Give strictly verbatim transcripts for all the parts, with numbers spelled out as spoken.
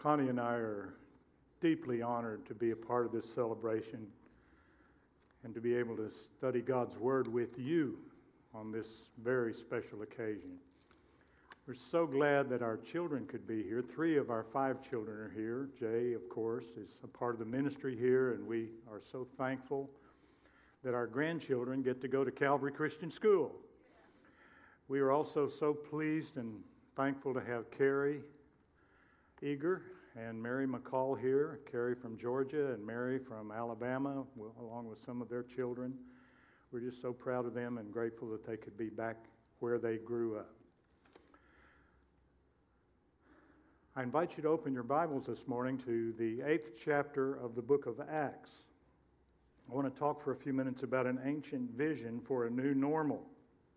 Connie and I are deeply honored to be a part of this celebration and to be able to study God's Word with you on this very special occasion. We're so glad that our children could be here. Three of our five children are here. Jay, of course, is a part of the ministry here, and we are so thankful that our grandchildren get to go to Calvary Christian School. We are also so pleased and thankful to have Carrie Eager and Mary McCall here, Carrie from Georgia and Mary from Alabama, along with some of their children. We're just so proud of them and grateful that they could be back where they grew up. I invite you to open your Bibles this morning to the eighth chapter of the book of Acts. I want to talk for a few minutes about an ancient vision for a new normal.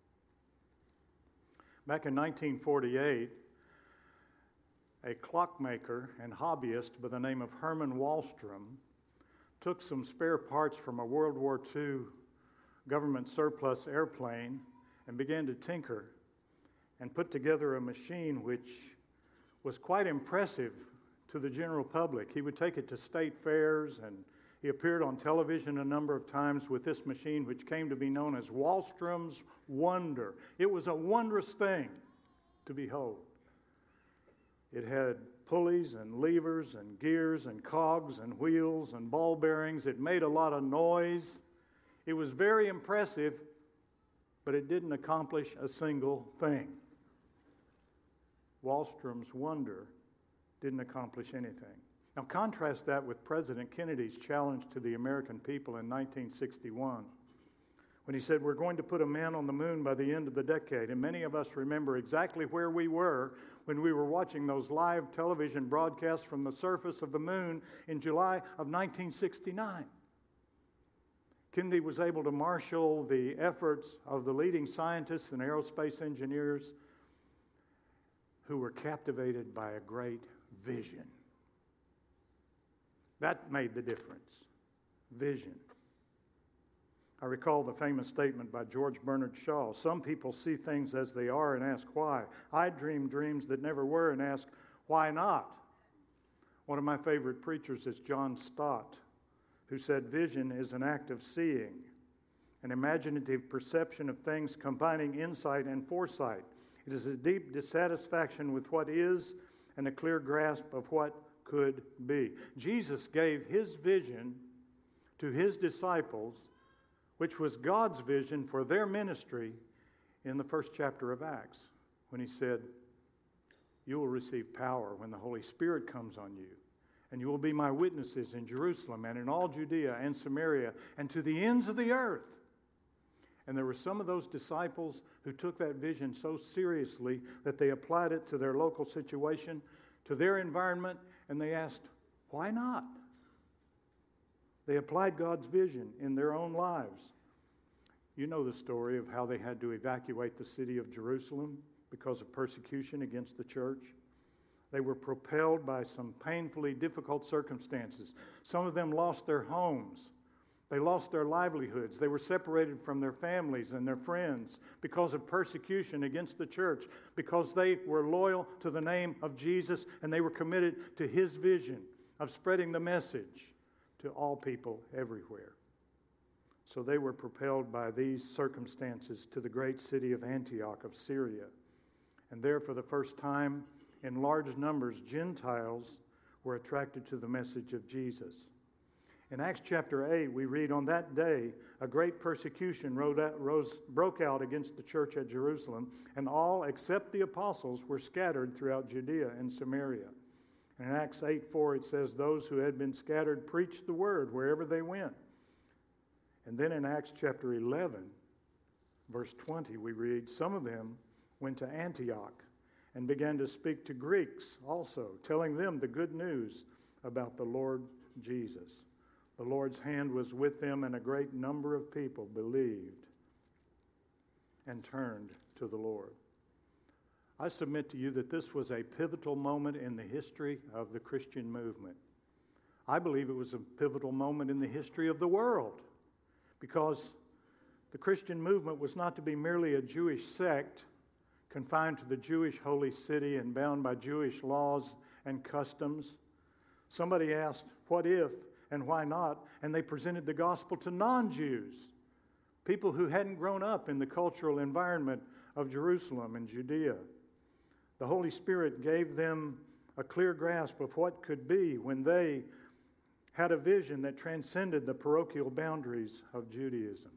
Back in nineteen forty-eight, a clockmaker and hobbyist by the name of Herman Wallstrom took some spare parts from a World War Two government surplus airplane and began to tinker and put together a machine which was quite impressive to the general public. He would take it to state fairs, and he appeared on television a number of times with this machine, which came to be known as Wallstrom's Wonder. It was a wondrous thing to behold. It had pulleys and levers and gears and cogs and wheels and ball bearings. It made a lot of noise. It was very impressive, but it didn't accomplish a single thing. Wallstrom's Wonder didn't accomplish anything. Now contrast that with President Kennedy's challenge to the American people in nineteen sixty-one, when he said, we're going to put a man on the moon by the end of the decade. And many of us remember exactly where we were when we were watching those live television broadcasts from the surface of the moon in July of nineteen sixty-nine. Kennedy was able to marshal the efforts of the leading scientists and aerospace engineers who were captivated by a great vision. That made the difference. Vision. I recall the famous statement by George Bernard Shaw, some people see things as they are and ask why. I dream dreams that never were and ask, why not? One of my favorite preachers is John Stott, who said vision is an act of seeing, an imaginative perception of things combining insight and foresight. It is a deep dissatisfaction with what is and a clear grasp of what could be. Jesus gave his vision to his disciples, which was God's vision for their ministry in the first chapter of Acts, when he said, you will receive power when the Holy Spirit comes on you, and you will be my witnesses in Jerusalem and in all Judea and Samaria and to the ends of the earth. And there were some of those disciples who took that vision so seriously that they applied it to their local situation, to their environment, and they asked, why not? They applied God's vision in their own lives. You know the story of how they had to evacuate the city of Jerusalem because of persecution against the church. They were propelled by some painfully difficult circumstances. Some of them lost their homes. They lost their livelihoods. They were separated from their families and their friends because of persecution against the church, because they were loyal to the name of Jesus and they were committed to his vision of spreading the message to all people everywhere. So they were propelled by these circumstances to the great city of Antioch of Syria. And there, for the first time, in large numbers, Gentiles were attracted to the message of Jesus. In Acts chapter eight, we read, on that day, a great persecution rose, broke out against the church at Jerusalem, and all except the apostles were scattered throughout Judea and Samaria. And in Acts eight four, it says, those who had been scattered preached the word wherever they went. And then in Acts chapter eleven, verse twenty, we read, some of them went to Antioch and began to speak to Greeks also, telling them the good news about the Lord Jesus. The Lord's hand was with them, and a great number of people believed and turned to the Lord. I submit to you that this was a pivotal moment in the history of the Christian movement. I believe it was a pivotal moment in the history of the world, because the Christian movement was not to be merely a Jewish sect confined to the Jewish holy city and bound by Jewish laws and customs. Somebody asked, what if and why not? And they presented the gospel to non-Jews, people who hadn't grown up in the cultural environment of Jerusalem and Judea. The Holy Spirit gave them a clear grasp of what could be when they had a vision that transcended the parochial boundaries of Judaism.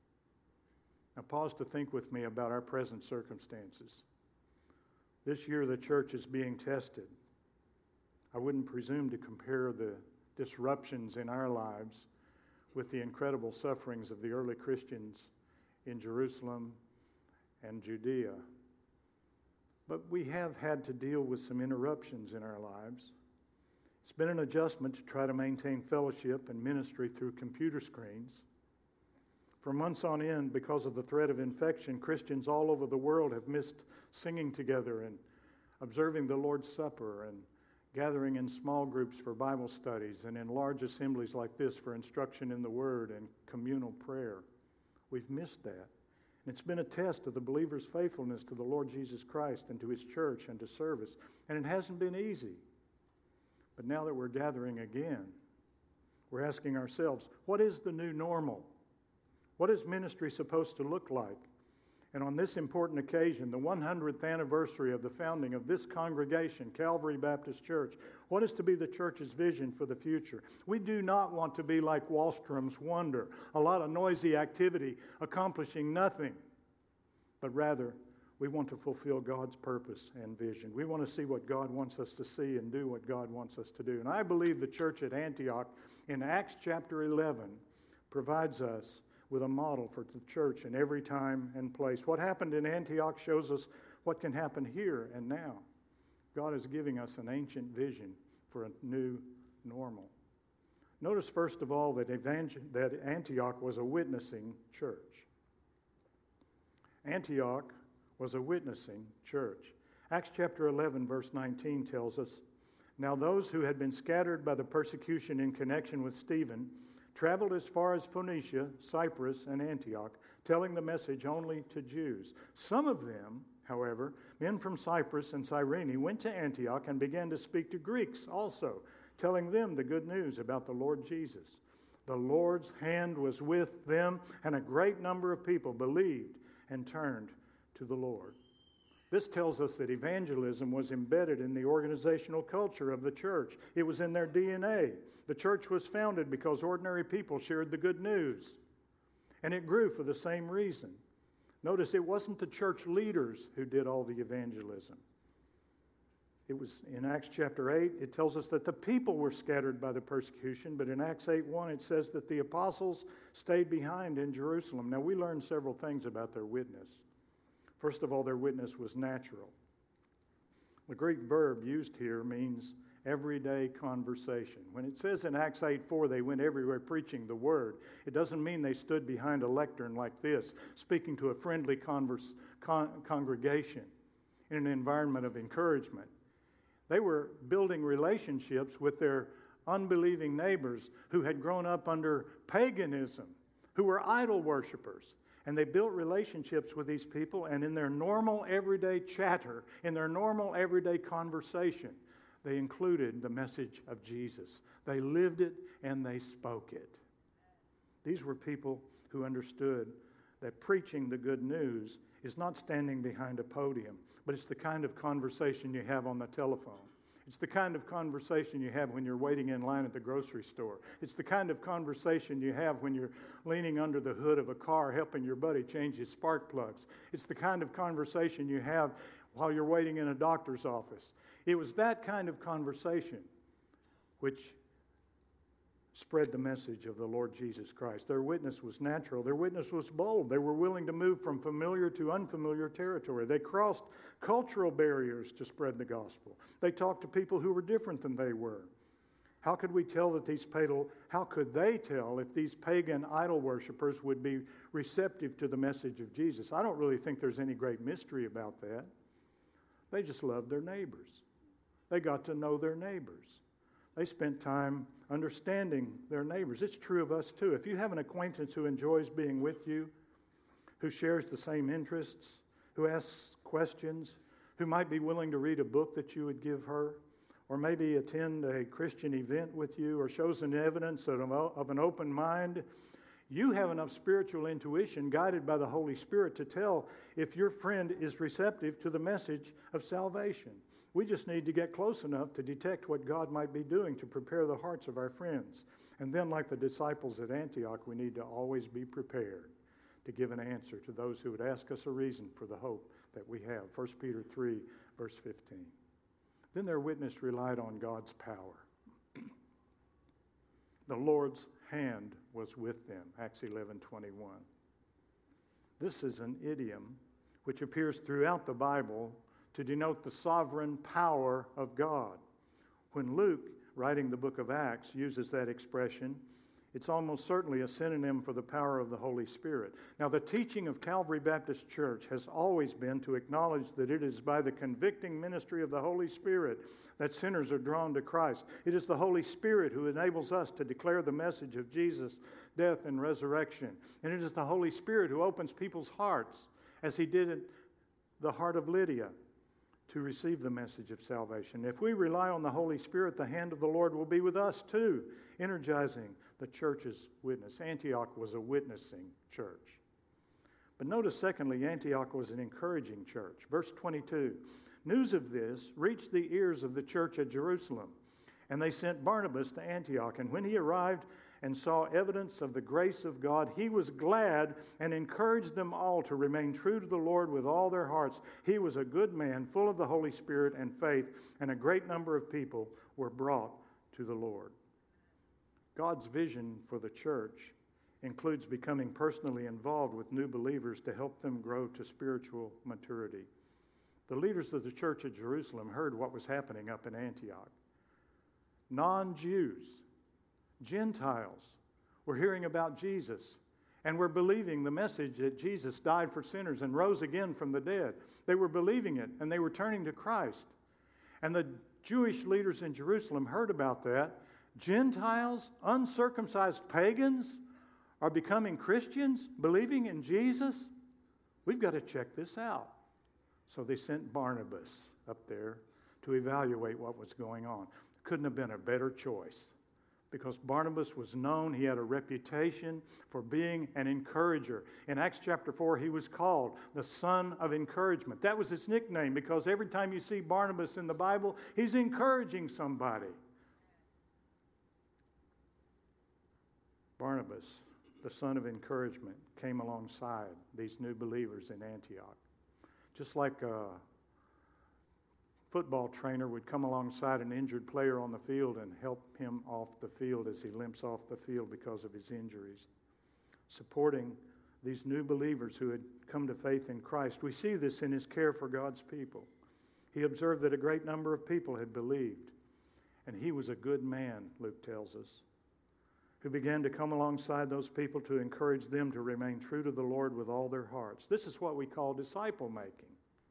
Now pause to think with me about our present circumstances. This year the church is being tested. I wouldn't presume to compare the disruptions in our lives with the incredible sufferings of the early Christians in Jerusalem and Judea. But we have had to deal with some interruptions in our lives. It's been an adjustment to try to maintain fellowship and ministry through computer screens. For months on end, because of the threat of infection, Christians all over the world have missed singing together and observing the Lord's Supper and gathering in small groups for Bible studies and in large assemblies like this for instruction in the Word and communal prayer. We've missed that. And it's been a test of the believer's faithfulness to the Lord Jesus Christ and to His church and to service. And it hasn't been easy. But now that we're gathering again, we're asking ourselves, what is the new normal? What is ministry supposed to look like? And on this important occasion, the one hundredth anniversary of the founding of this congregation, Calvary Baptist Church, what is to be the church's vision for the future? We do not want to be like Wallstrom's Wonder, a lot of noisy activity accomplishing nothing. But rather, we want to fulfill God's purpose and vision. We want to see what God wants us to see and do what God wants us to do. And I believe the church at Antioch in Acts chapter eleven provides us with a model for the church in every time and place. What happened in Antioch shows us what can happen here and now. God is giving us an ancient vision for a new normal. Notice, first of all, that, evangel- that Antioch was a witnessing church. Antioch was a witnessing church. Acts chapter eleven, verse nineteen tells us, "Now those who had been scattered by the persecution in connection with Stephen traveled as far as Phoenicia, Cyprus, and Antioch, telling the message only to Jews. Some of them, however, men from Cyprus and Cyrene, went to Antioch and began to speak to Greeks also, telling them the good news about the Lord Jesus. The Lord's hand was with them, and a great number of people believed and turned to the Lord." This tells us that evangelism was embedded in the organizational culture of the church. It was in their D N A. The church was founded because ordinary people shared the good news. And it grew for the same reason. Notice it wasn't the church leaders who did all the evangelism. It was in Acts chapter eight, it tells us that the people were scattered by the persecution, but in Acts eight one it says that the apostles stayed behind in Jerusalem. Now we learned several things about their witness. First of all, their witness was natural. The Greek verb used here means everyday conversation. When it says in Acts eight four they went everywhere preaching the word, it doesn't mean they stood behind a lectern like this, speaking to a friendly converse, con- congregation in an environment of encouragement. They were building relationships with their unbelieving neighbors who had grown up under paganism, who were idol worshipers. And they built relationships with these people, and in their normal everyday chatter, in their normal everyday conversation, they included the message of Jesus. They lived it and they spoke it. These were people who understood that preaching the good news is not standing behind a podium, but it's the kind of conversation you have on the telephone. It's the kind of conversation you have when you're waiting in line at the grocery store. It's the kind of conversation you have when you're leaning under the hood of a car helping your buddy change his spark plugs. It's the kind of conversation you have while you're waiting in a doctor's office. It was that kind of conversation which spread the message of the Lord Jesus Christ. Their witness was natural. Their witness was bold. They were willing to move from familiar to unfamiliar territory. They crossed cultural barriers to spread the gospel. They talked to people who were different than they were. How could we tell that these pagan, how could they tell if these pagan idol worshipers would be receptive to the message of Jesus? I don't really think there's any great mystery about that. They just loved their neighbors. They got to know their neighbors. They spent time understanding their neighbors. It's true of us too. If you have an acquaintance who enjoys being with you, who shares the same interests, who asks questions, who might be willing to read a book that you would give her, or maybe attend a Christian event with you, or shows an evidence of, of an open mind, you have enough spiritual intuition guided by the Holy Spirit to tell if your friend is receptive to the message of salvation. We just need to get close enough to detect what God might be doing to prepare the hearts of our friends. And then, like the disciples at Antioch, we need to always be prepared to give an answer to those who would ask us a reason for the hope that we have. First Peter three, verse fifteen. Then their witness relied on God's power. The Lord's hand was with them, Acts eleven twenty-one. This is an idiom which appears throughout the Bible to denote the sovereign power of God. When Luke, writing the book of Acts, uses that expression, it's almost certainly a synonym for the power of the Holy Spirit. Now, the teaching of Calvary Baptist Church has always been to acknowledge that it is by the convicting ministry of the Holy Spirit that sinners are drawn to Christ. It is the Holy Spirit who enables us to declare the message of Jesus' death and resurrection. And it is the Holy Spirit who opens people's hearts, as he did at the heart of Lydia, to receive the message of salvation. If we rely on the Holy Spirit, the hand of the Lord will be with us too, energizing the church's witness. Antioch was a witnessing church. But notice, secondly, Antioch was an encouraging church. Verse twenty-two, news of this reached the ears of the church at Jerusalem, and they sent Barnabas to Antioch. And when he arrived and saw evidence of the grace of God, he was glad and encouraged them all to remain true to the Lord with all their hearts. He was a good man, full of the Holy Spirit and faith, and a great number of people were brought to the Lord. God's vision for the church includes becoming personally involved with new believers to help them grow to spiritual maturity. The leaders of the church at Jerusalem heard what was happening up in Antioch. Non-Jews, Gentiles, were hearing about Jesus and were believing the message that Jesus died for sinners and rose again from the dead. They were believing it, and they were turning to Christ. And the Jewish leaders in Jerusalem heard about that. Gentiles, uncircumcised pagans, are becoming Christians, believing in Jesus. We've got to check this out. So they sent Barnabas up there to evaluate what was going on. Couldn't have been a better choice, because Barnabas was known, he had a reputation for being an encourager. In Acts chapter four, he was called the Son of Encouragement. That was his nickname, because every time you see Barnabas in the Bible, he's encouraging somebody. Barnabas, the son of encouragement, came alongside these new believers in Antioch. Just like a football trainer would come alongside an injured player on the field and help him off the field as he limps off the field because of his injuries. Supporting these new believers who had come to faith in Christ. We see this in his care for God's people. He observed that a great number of people had believed, and he was a good man, Luke tells us, who began to come alongside those people to encourage them to remain true to the Lord with all their hearts. This is what we call disciple making.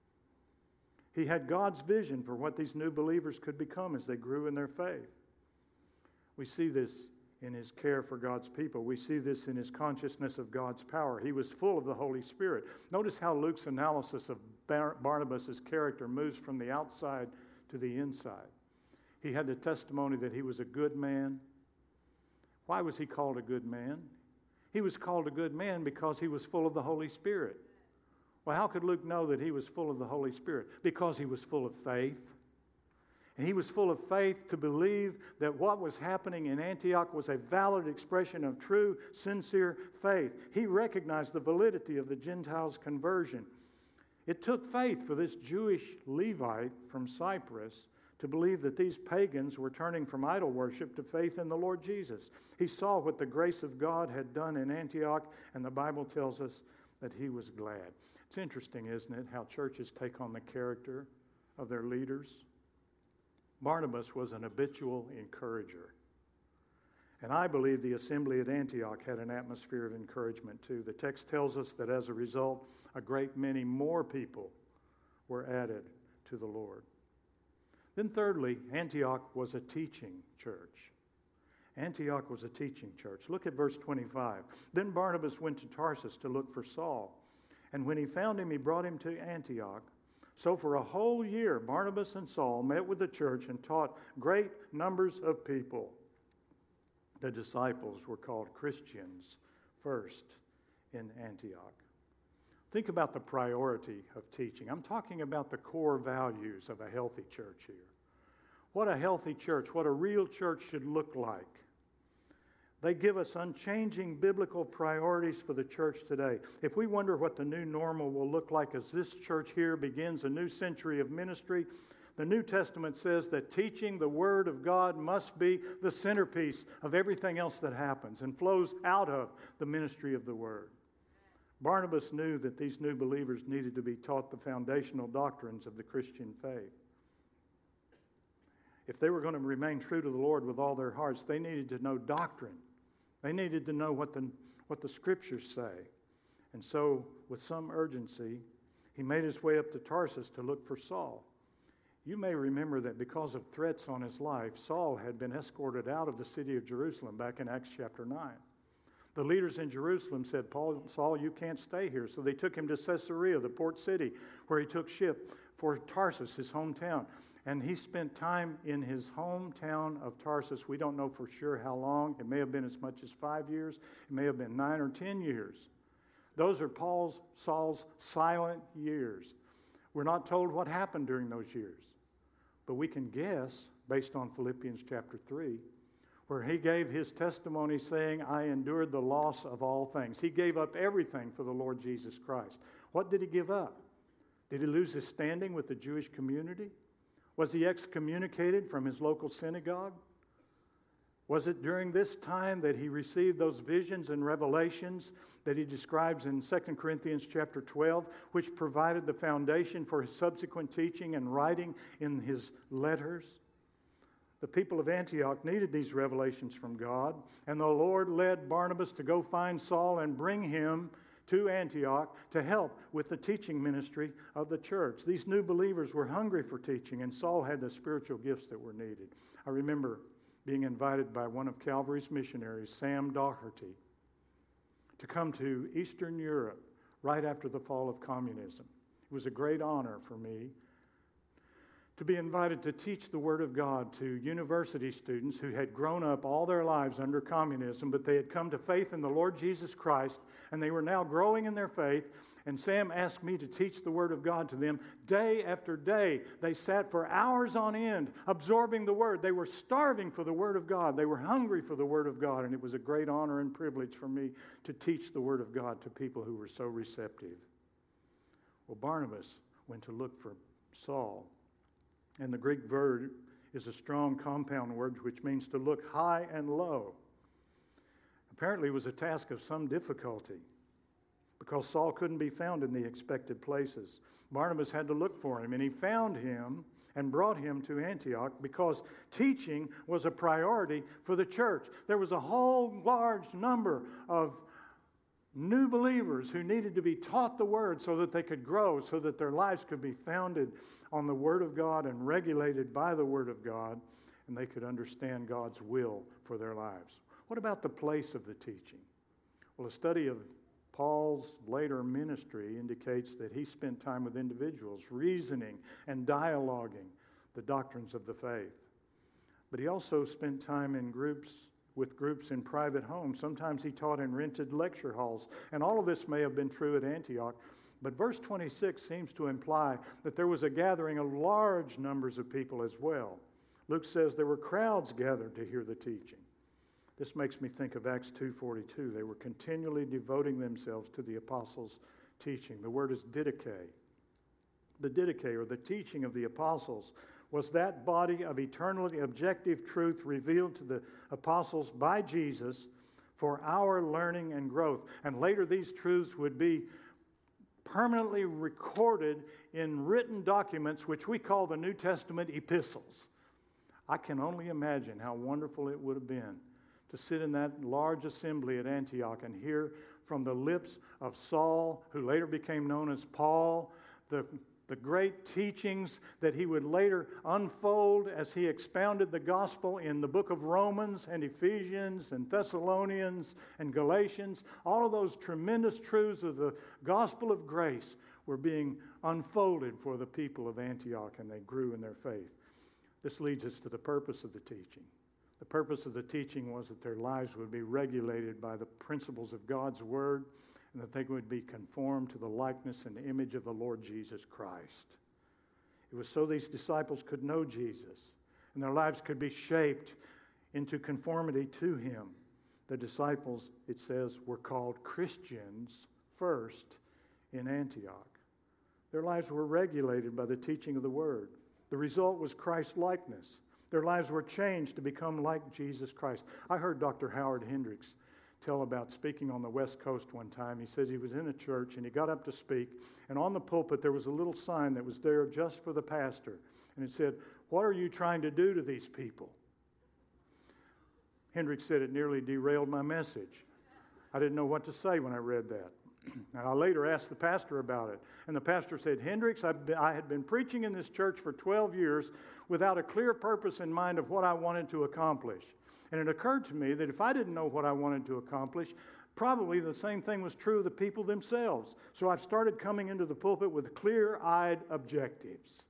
He had God's vision for what these new believers could become as they grew in their faith. We see this in his care for God's people. We see this in his consciousness of God's power. He was full of the Holy Spirit. Notice how Luke's analysis of Bar- Barnabas' character moves from the outside to the inside. He had the testimony that he was a good man. Why was he called a good man? He was called a good man because he was full of the Holy Spirit. Well, how could Luke know that he was full of the Holy Spirit? Because he was full of faith. And he was full of faith to believe that what was happening in Antioch was a valid expression of true, sincere faith. He recognized the validity of the Gentiles' conversion. It took faith for this Jewish Levite from Cyprus to believe that these pagans were turning from idol worship to faith in the Lord Jesus. He saw what the grace of God had done in Antioch, and the Bible tells us that he was glad. It's interesting, isn't it, how churches take on the character of their leaders? Barnabas was an habitual encourager. And I believe the assembly at Antioch had an atmosphere of encouragement too. The text tells us that as a result, a great many more people were added to the Lord. Then thirdly, Antioch was a teaching church. Antioch was a teaching church. Look at verse twenty-five. Then Barnabas went to Tarsus to look for Saul. And when he found him, he brought him to Antioch. So for a whole year, Barnabas and Saul met with the church and taught great numbers of people. The disciples were called Christians first in Antioch. Think about the priority of teaching. I'm talking about the core values of a healthy church here. What a healthy church, what a real church should look like. They give us unchanging biblical priorities for the church today. If we wonder what the new normal will look like as this church here begins a new century of ministry, the New Testament says that teaching the Word of God must be the centerpiece of everything else that happens and flows out of the ministry of the Word. Barnabas knew that these new believers needed to be taught the foundational doctrines of the Christian faith. If they were going to remain true to the Lord with all their hearts, they needed to know doctrine. They needed to know what the, what the Scriptures say. And so, with some urgency, he made his way up to Tarsus to look for Saul. You may remember that because of threats on his life, Saul had been escorted out of the city of Jerusalem back in Acts chapter nine. The leaders in Jerusalem said, Paul, Saul, you can't stay here. So they took him to Caesarea, the port city, where he took ship for Tarsus, his hometown. And he spent time in his hometown of Tarsus. We don't know for sure how long. It may have been as much as five years. It may have been nine or ten years. Those are Paul's, Saul's silent years. We're not told what happened during those years. But we can guess, based on Philippians chapter three, where he gave his testimony saying, I endured the loss of all things. He gave up everything for the Lord Jesus Christ. What did he give up? Did he lose his standing with the Jewish community? Was he excommunicated from his local synagogue? Was it during this time that he received those visions and revelations that he describes in Second Corinthians chapter twelve, which provided the foundation for his subsequent teaching and writing in his letters? The people of Antioch needed these revelations from God, and the Lord led Barnabas to go find Saul and bring him to Antioch to help with the teaching ministry of the church. These new believers were hungry for teaching, and Saul had the spiritual gifts that were needed. I remember being invited by one of Calvary's missionaries, Sam Doherty, to come to Eastern Europe right after the fall of communism. It was a great honor for me to be invited to teach the Word of God to university students who had grown up all their lives under communism, but they had come to faith in the Lord Jesus Christ, and they were now growing in their faith. And Sam asked me to teach the Word of God to them. Day after day, they sat for hours on end, absorbing the Word. They were starving for the Word of God. They were hungry for the Word of God, and it was a great honor and privilege for me to teach the Word of God to people who were so receptive. Well, Barnabas went to look for Saul. And the Greek word is a strong compound word which means to look high and low. Apparently it was a task of some difficulty because Saul couldn't be found in the expected places. Barnabas had to look for him, and he found him and brought him to Antioch because teaching was a priority for the church. There was a whole large number of new believers who needed to be taught the Word so that they could grow, so that their lives could be founded on the Word of God and regulated by the Word of God, and they could understand God's will for their lives. What about the place of the teaching? Well, a study of Paul's later ministry indicates that he spent time with individuals, reasoning and dialoguing the doctrines of the faith. But he also spent time in groups with groups in private homes. Sometimes he taught in rented lecture halls. And all of this may have been true at Antioch. But verse twenty-six seems to imply that there was a gathering of large numbers of people as well. Luke says there were crowds gathered to hear the teaching. This makes me think of Acts two forty-two. They were continually devoting themselves to the apostles' teaching. The word is didache. The didache, or the teaching of the apostles, was that body of eternally objective truth revealed to the apostles by Jesus for our learning and growth. And later these truths would be permanently recorded in written documents, which we call the New Testament epistles. I can only imagine how wonderful it would have been to sit in that large assembly at Antioch and hear from the lips of Saul, who later became known as Paul, the The great teachings that he would later unfold as he expounded the gospel in the book of Romans and Ephesians and Thessalonians and Galatians. All of those tremendous truths of the gospel of grace were being unfolded for the people of Antioch, and they grew in their faith. This leads us to the purpose of the teaching. The purpose of the teaching was that their lives would be regulated by the principles of God's Word, and that they would be conformed to the likeness and image of the Lord Jesus Christ. It was so these disciples could know Jesus, and their lives could be shaped into conformity to Him. The disciples, it says, were called Christians first in Antioch. Their lives were regulated by the teaching of the Word. The result was Christ-likeness. Their lives were changed to become like Jesus Christ. I heard Doctor Howard Hendricks tell about speaking on the West Coast one time. He says he was in a church and he got up to speak, and on the pulpit there was a little sign that was there just for the pastor, and it said, "What are you trying to do to these people?" Hendricks said it nearly derailed my message. I didn't know what to say when I read that. And I later asked the pastor about it. And the pastor said, "Hendricks, I've been, I had been preaching in this church for twelve years without a clear purpose in mind of what I wanted to accomplish. And it occurred to me that if I didn't know what I wanted to accomplish, probably the same thing was true of the people themselves. So I've started coming into the pulpit with clear-eyed objectives."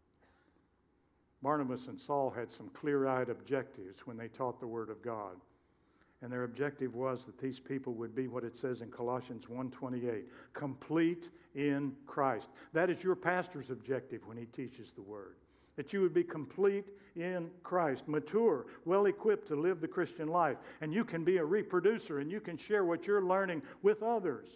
Barnabas and Saul had some clear-eyed objectives when they taught the Word of God. And their objective was that these people would be what it says in Colossians one twenty-eight, complete in Christ. That is your pastor's objective when he teaches the Word. That you would be complete in Christ, mature, well-equipped to live the Christian life. And you can be a reproducer, and you can share what you're learning with others.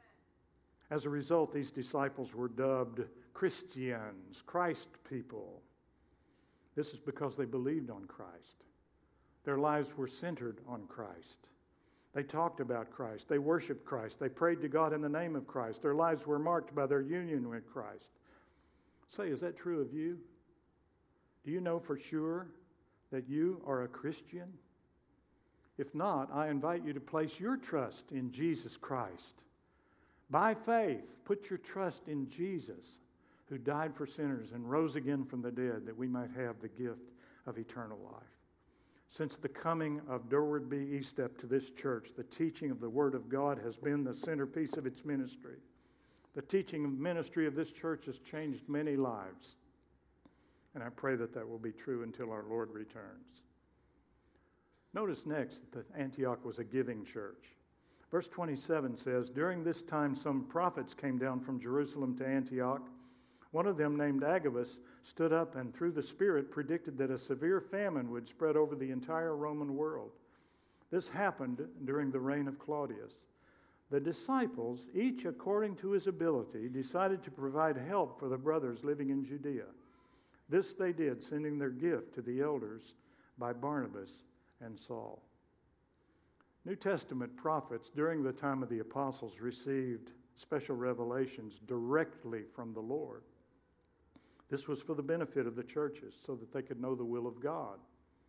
As a result, these disciples were dubbed Christians, Christ people. This is because they believed on Christ. Their lives were centered on Christ. They talked about Christ. They worshiped Christ. They prayed to God in the name of Christ. Their lives were marked by their union with Christ. Say, is that true of you? Do you know for sure that you are a Christian? If not, I invite you to place your trust in Jesus Christ. By faith, put your trust in Jesus, who died for sinners and rose again from the dead, that we might have the gift of eternal life. Since the coming of Durward B. Estep to this church, the teaching of the Word of God has been the centerpiece of its ministry. The teaching and ministry of this church has changed many lives. And I pray that that will be true until our Lord returns. Notice next that Antioch was a giving church. Verse twenty-seven says, "During this time some prophets came down from Jerusalem to Antioch. One of them, named Agabus, stood up and through the Spirit predicted that a severe famine would spread over the entire Roman world. This happened during the reign of Claudius. The disciples, each according to his ability, decided to provide help for the brothers living in Judea. This they did, sending their gift to the elders by Barnabas and Saul." New Testament prophets during the time of the apostles received special revelations directly from the Lord. This was for the benefit of the churches so that they could know the will of God.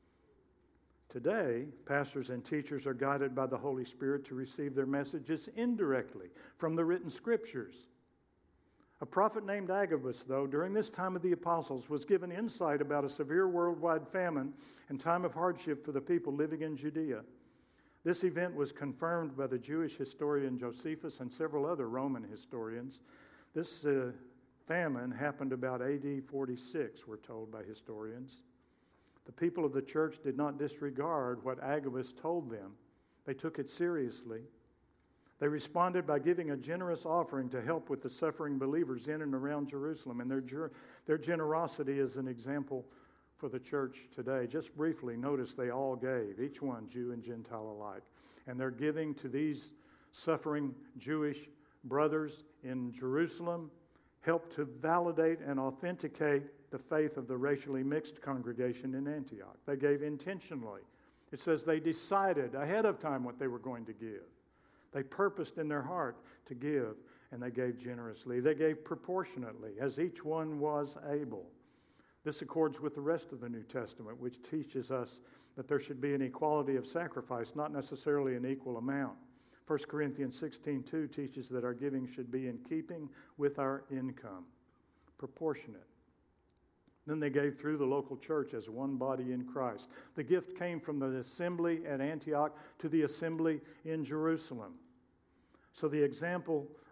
Today, pastors and teachers are guided by the Holy Spirit to receive their messages indirectly from the written scriptures. A prophet named Agabus, though, during this time of the apostles, was given insight about a severe worldwide famine and time of hardship for the people living in Judea. This event was confirmed by the Jewish historian Josephus and several other Roman historians. This uh, famine happened about A D forty-six, we're told by historians. The people of the church did not disregard what Agabus told them. They took it seriously. They responded by giving a generous offering to help with the suffering believers in and around Jerusalem. And their, their generosity is an example for the church today. Just briefly, notice they all gave, each one, Jew and Gentile alike. And they're giving to these suffering Jewish brothers in Jerusalem helped to validate and authenticate the faith of the racially mixed congregation in Antioch. They gave intentionally. It says they decided ahead of time what they were going to give. They purposed in their heart to give, and they gave generously. They gave proportionately, as each one was able. This accords with the rest of the New Testament, which teaches us that there should be an equality of sacrifice, not necessarily an equal amount. First Corinthians sixteen two teaches that our giving should be in keeping with our income, proportionate. Then they gave through the local church as one body in Christ. The gift came from the assembly at Antioch to the assembly in Jerusalem. So the example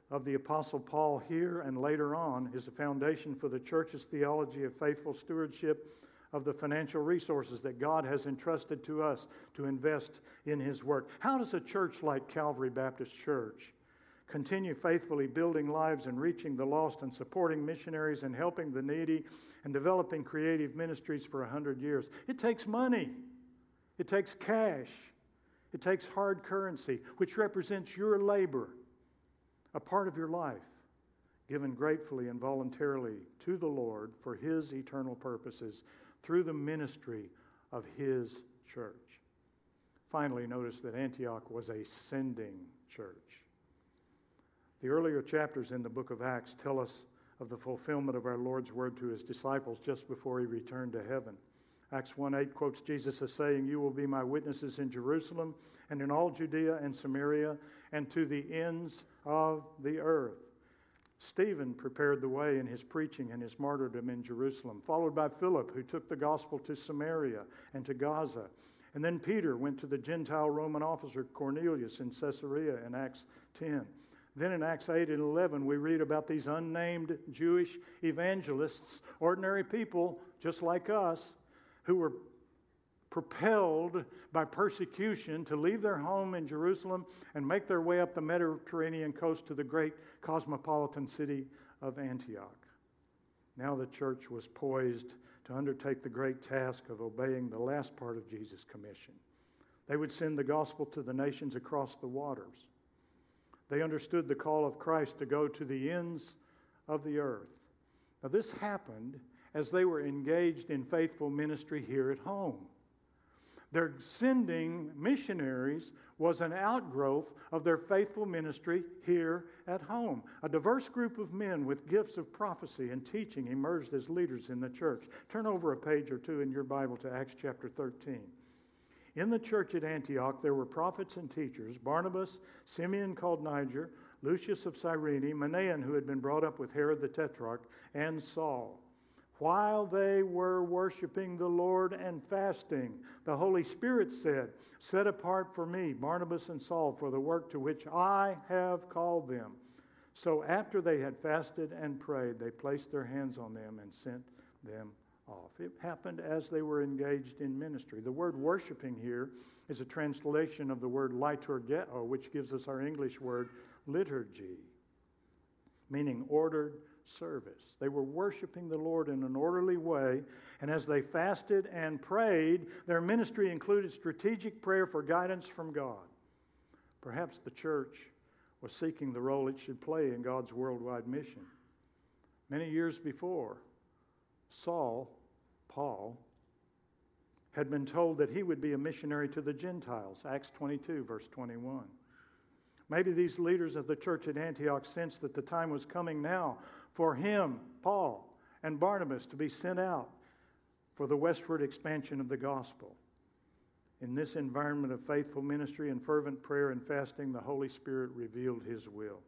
of the Apostle Paul here and later on is the foundation for the church's theology of faithful stewardship of the financial resources that God has entrusted to us to invest in His work. How does a church like Calvary Baptist Church continue faithfully building lives and reaching the lost and supporting missionaries and helping the needy and developing creative ministries for a hundred years? It takes money. It takes cash. It takes hard currency, which represents your labor, a part of your life, given gratefully and voluntarily to the Lord for His eternal purposes through the ministry of His church. Finally, notice that Antioch was a sending church. The earlier chapters in the book of Acts tell us of the fulfillment of our Lord's word to His disciples just before He returned to heaven. Acts one eight quotes Jesus as saying, "You will be my witnesses in Jerusalem and in all Judea and Samaria and to the ends of the earth." Stephen prepared the way in his preaching and his martyrdom in Jerusalem, followed by Philip, who took the gospel to Samaria and to Gaza. And then Peter went to the Gentile Roman officer Cornelius in Caesarea in Acts ten. Then in Acts eight and eleven, we read about these unnamed Jewish evangelists, ordinary people just like us, who were propelled by persecution to leave their home in Jerusalem and make their way up the Mediterranean coast to the great cosmopolitan city of Antioch. Now the church was poised to undertake the great task of obeying the last part of Jesus' commission. They would send the gospel to the nations across the waters. They understood the call of Christ to go to the ends of the earth. Now this happened as they were engaged in faithful ministry here at home. Their sending missionaries was an outgrowth of their faithful ministry here at home. A diverse group of men with gifts of prophecy and teaching emerged as leaders in the church. Turn over a page or two in your Bible to Acts chapter thirteen. In the church at Antioch, there were prophets and teachers: Barnabas, Simeon called Niger, Lucius of Cyrene, Manaen, who had been brought up with Herod the Tetrarch, and Saul. While they were worshiping the Lord and fasting, the Holy Spirit said, "Set apart for me Barnabas and Saul for the work to which I have called them." So after they had fasted and prayed, they placed their hands on them and sent them off. It happened as they were engaged in ministry. The word worshiping here is a translation of the word liturgeo, which gives us our English word liturgy, meaning ordered service. They were worshiping the Lord in an orderly way, and as they fasted and prayed, their ministry included strategic prayer for guidance from God. Perhaps the church was seeking the role it should play in God's worldwide mission. Many years before, Saul, Paul, had been told that he would be a missionary to the Gentiles, Acts twenty-two, verse twenty-one. Maybe these leaders of the church at Antioch sensed that the time was coming now for him, Paul, and Barnabas to be sent out for the westward expansion of the gospel. In this environment of faithful ministry and fervent prayer and fasting, the Holy Spirit revealed His will.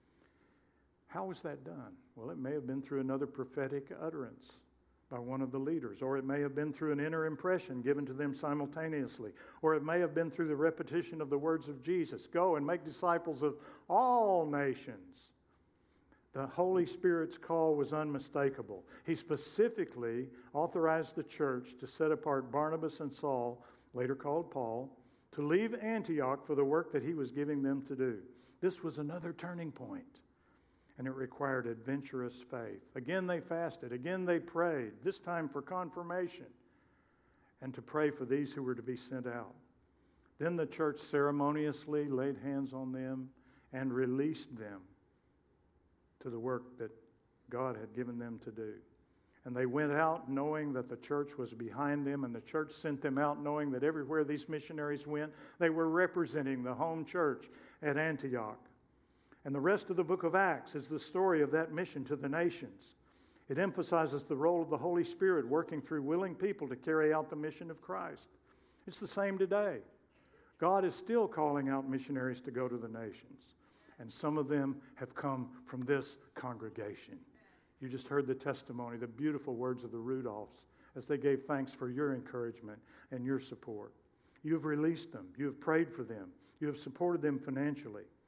How was that done? Well, it may have been through another prophetic utterance by one of the leaders, or it may have been through an inner impression given to them simultaneously, or it may have been through the repetition of the words of Jesus, "Go and make disciples of all nations." The Holy Spirit's call was unmistakable. He specifically authorized the church to set apart Barnabas and Saul, later called Paul, to leave Antioch for the work that he was giving them to do. This was another turning point, and it required adventurous faith. Again they fasted. Again they prayed, this time for confirmation and to pray for these who were to be sent out. Then the church ceremoniously laid hands on them and released them to the work that God had given them to do. And they went out knowing that the church was behind them, and the church sent them out knowing that everywhere these missionaries went, they were representing the home church at Antioch. And the rest of the book of Acts is the story of that mission to the nations. It emphasizes the role of the Holy Spirit working through willing people to carry out the mission of Christ. It's the same today. God is still calling out missionaries to go to the nations. And some of them have come from this congregation. You just heard the testimony, the beautiful words of the Rudolphs as they gave thanks for your encouragement and your support. You have released them. You have prayed for them. You have supported them financially.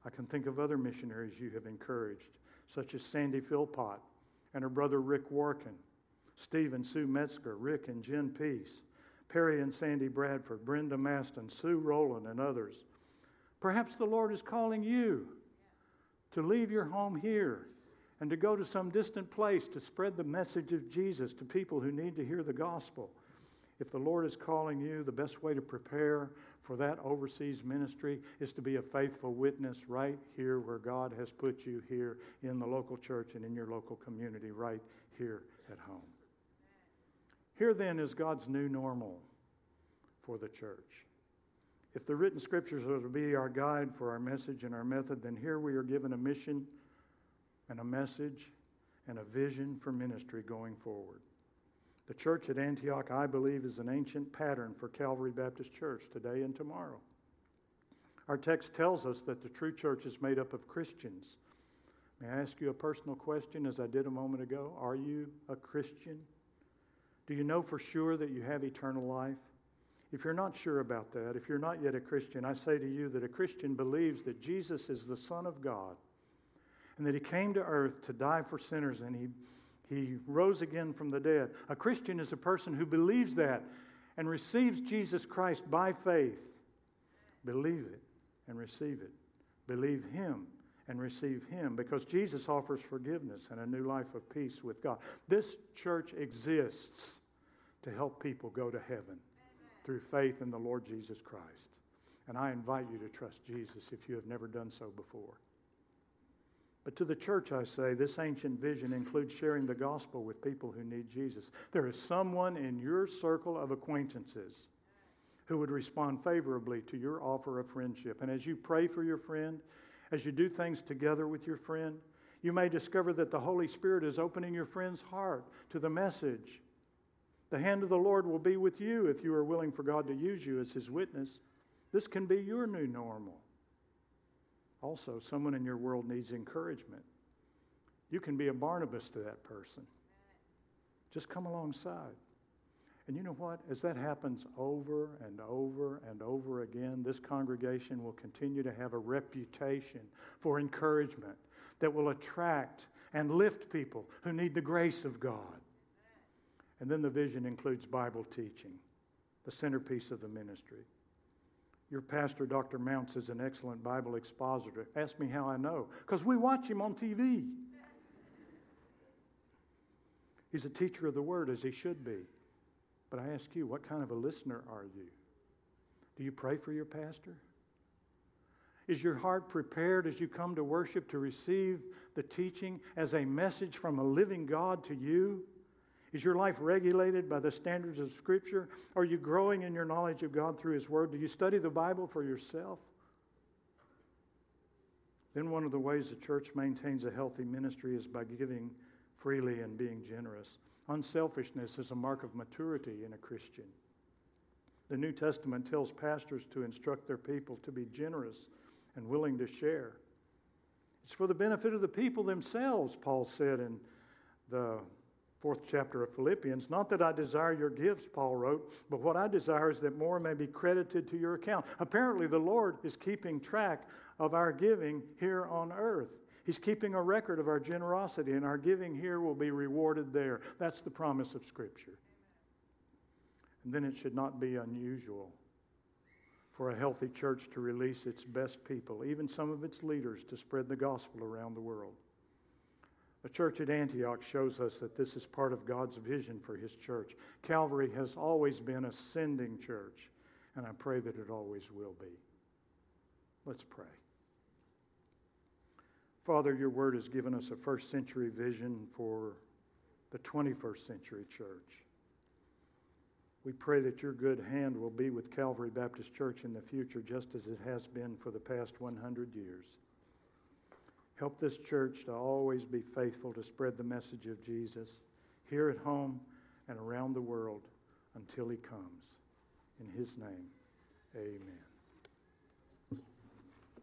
I can think of other missionaries you have encouraged, such as Sandy Philpott and her brother Rick Warkin, Steve and Sue Metzger, Rick and Jen Peace, Perry and Sandy Bradford, Brenda Maston, Sue Rowland, and others. Perhaps the Lord is calling you to leave your home here and to go to some distant place to spread the message of Jesus to people who need to hear the gospel. If the Lord is calling you, the best way to prepare for that overseas ministry is to be a faithful witness right here where God has put you here in the local church and in your local community right here at home. Here then is God's new normal for the church. If the written scriptures are to be our guide for our message and our method, then here we are given a mission and a message and a vision for ministry going forward. The church at Antioch, I believe, is an ancient pattern for Calvary Baptist Church today and tomorrow. Our text tells us that the true church is made up of Christians. May I ask you a personal question as I did a moment ago? Are you a Christian? Do you know for sure that you have eternal life? If you're not sure about that, if you're not yet a Christian, I say to you that a Christian believes that Jesus is the Son of God and that He came to earth to die for sinners and He He rose again from the dead. A Christian is a person who believes that and receives Jesus Christ by faith. Believe it and receive it. Believe Him and receive Him, because Jesus offers forgiveness and a new life of peace with God. This church exists to help people go to heaven through faith in the Lord Jesus Christ. And I invite you to trust Jesus if you have never done so before. But to the church, I say, this ancient vision includes sharing the gospel with people who need Jesus. There is someone in your circle of acquaintances who would respond favorably to your offer of friendship. And as you pray for your friend, as you do things together with your friend, you may discover that the Holy Spirit is opening your friend's heart to the message. The hand of the Lord will be with you if you are willing for God to use you as His witness. This can be your new normal. Also, someone in your world needs encouragement. You can be a Barnabas to that person. Just come alongside. And you know what? As that happens over and over and over again, this congregation will continue to have a reputation for encouragement that will attract and lift people who need the grace of God. And then the vision includes Bible teaching, the centerpiece of the ministry. Your pastor, Doctor Mounts, is an excellent Bible expositor. Ask me how I know. Because we watch him on T V. He's a teacher of the Word, as he should be. But I ask you, what kind of a listener are you? Do you pray for your pastor? Is your heart prepared as you come to worship to receive the teaching as a message from a living God to you? Is your life regulated by the standards of Scripture? Are you growing in your knowledge of God through His Word? Do you study the Bible for yourself? Then one of the ways the church maintains a healthy ministry is by giving freely and being generous. Unselfishness is a mark of maturity in a Christian. The New Testament tells pastors to instruct their people to be generous and willing to share. It's for the benefit of the people themselves, Paul said in the fourth chapter of Philippians. Not that I desire your gifts, Paul wrote, but what I desire is that more may be credited to your account. Apparently, the Lord is keeping track of our giving here on earth. He's keeping a record of our generosity, and our giving here will be rewarded there. That's the promise of Scripture. And then it should not be unusual for a healthy church to release its best people, even some of its leaders, to spread the gospel around the world. The church at Antioch shows us that this is part of God's vision for His church. Calvary has always been a sending church, and I pray that it always will be. Let's pray. Father, your word has given us a first century vision for the twenty-first century church. We pray that your good hand will be with Calvary Baptist Church in the future, just as it has been for the past one hundred years. Help this church to always be faithful to spread the message of Jesus here at home and around the world until He comes. In His name, amen.